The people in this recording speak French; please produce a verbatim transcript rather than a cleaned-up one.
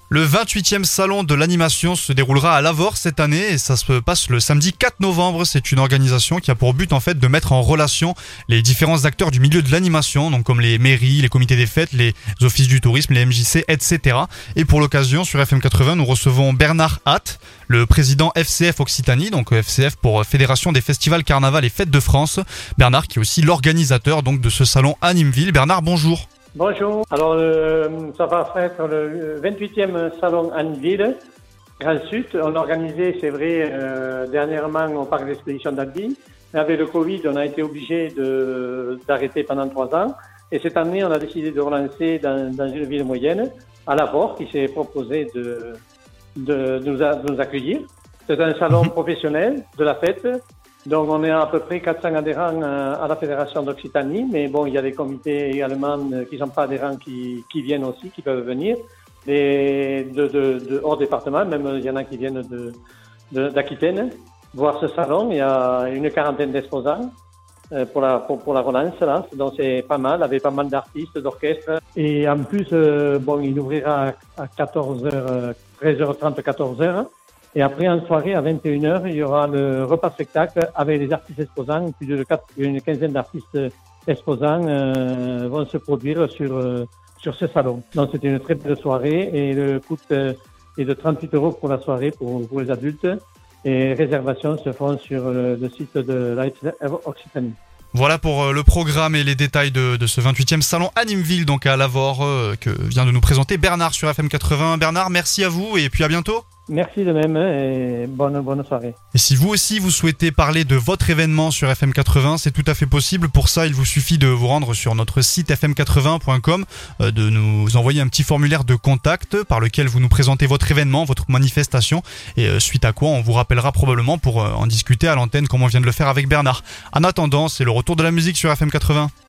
Le vingt-huitième salon de l'animation se déroulera à Lavore cette année et ça se passe le samedi quatre novembre. C'est une organisation qui a pour but en fait de mettre en relation les différents acteurs du milieu de l'animation, donc comme les mairies, les comités des fêtes, les offices du tourisme, les M J C, et cetera. Et pour l'occasion, sur F M quatre-vingts, nous recevons Bernard Hatt, le président F C F Occitanie, donc F C F pour Fédération des Festivals, Carnaval et Fêtes de France. Bernard qui est aussi l'organisateur donc de ce salon Animeville. Bernard, bonjour. Bonjour. Alors, euh, ça va être le vingt-huitième salon Animeville, Grand Sud. On l'a organisé, c'est vrai, euh, dernièrement au parc d'exposition d'Albi. Mais avec le Covid, on a été obligé de, d'arrêter pendant trois ans. Et cette année, on a décidé de relancer dans, dans une ville moyenne, à Lavore, qui s'est proposé de, de, de, nous, a, de nous accueillir. C'est un salon professionnel de la fête. Donc, on est à peu près quatre cents adhérents à la Fédération d'Occitanie, mais bon, il y a des comités également qui ne sont pas adhérents qui, qui viennent aussi, qui peuvent venir, et de, de, de hors département, même il y en a qui viennent de, de, d'Aquitaine, voir ce salon. Il y a une quarantaine d'exposants pour la, pour, pour la relance, là, donc c'est pas mal, avec pas mal d'artistes, d'orchestres, et en plus, bon, il ouvrira à quatorze heures, treize heures trente, quatorze heures. Et après, en soirée, à vingt et une heures, il y aura le repas spectacle avec les artistes exposants. Plus de quatre, une quinzaine d'artistes exposants euh, vont se produire sur, euh, sur ce salon. Donc, c'est une très belle soirée et le coût euh, est de trente-huit euros pour la soirée pour, pour les adultes. Et réservations se font sur le, le site de la F C F Occitanie. Voilà pour le programme et les détails de, de ce vingt-huitième salon Animeville, donc à Lavore, euh, que vient de nous présenter Bernard sur F M quatre-vingts. Bernard, merci à vous et puis à bientôt. Merci de même et bonne, bonne soirée. Et si vous aussi vous souhaitez parler de votre événement sur F M quatre-vingts, c'est tout à fait possible. Pour ça, il vous suffit de vous rendre sur notre site f m quatre-vingts point com, euh, de nous envoyer un petit formulaire de contact par lequel vous nous présentez votre événement, votre manifestation, et euh, suite à quoi on vous rappellera probablement pour euh, en discuter à l'antenne comme on vient de le faire avec Bernard. En attendant, c'est le retour de la musique sur F M quatre-vingts.